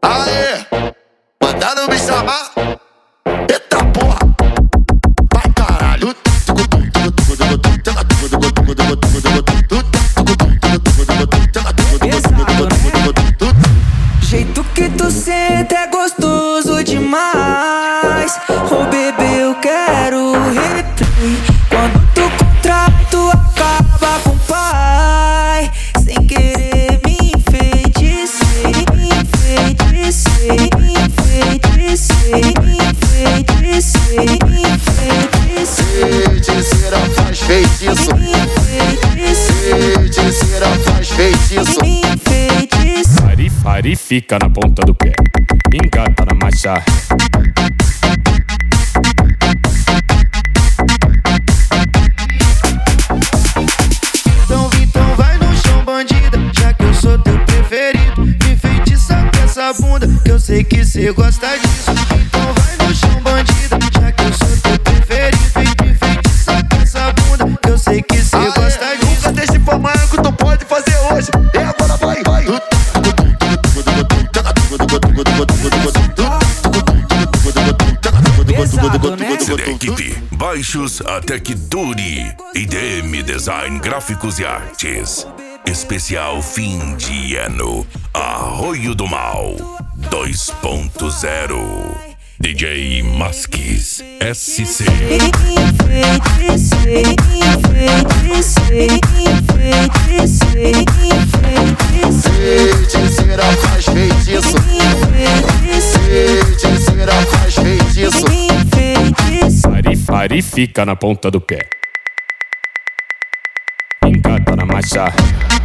Aê, mandaram me chamar. Eita porra, vai caralho. Jeito que tu senta é gostoso demais. Oh bebê, eu quero replay. Quando tu contrato acaba com o pai. Sem querer me enfeitiçei, enfeitiçei, enfeitiçei, enfeitiçei, enfeitiçei. Feiticeira faz feitiço. Feiticeira faz feitiço. Pari fica na ponta do pé, engata na marcha. Então vai no chão, bandida, já que eu sou teu preferido. Me feitiça com essa bunda, que eu sei que cê gosta disso. Então vai no chão, bandida, já que eu sou teu preferido. Me feitiça com essa bunda, que eu sei que cê gosta disso. Nunca deixe pra amanhã que tu pode fazer hoje. E agora vai, vai. Pesado, né? Select, baixos até que dure. IDM Design Gráficos e Artes. Especial fim de ano. Arroio do Mal 2.0. DJ Masques SC. Enfeitiçei, enfeitiçei, enfeitiçei, enfeitiçei. Feiticeira faz feitiço. Feiticeira faz feitiço. Pari fica na ponta do pé, engata na marcha.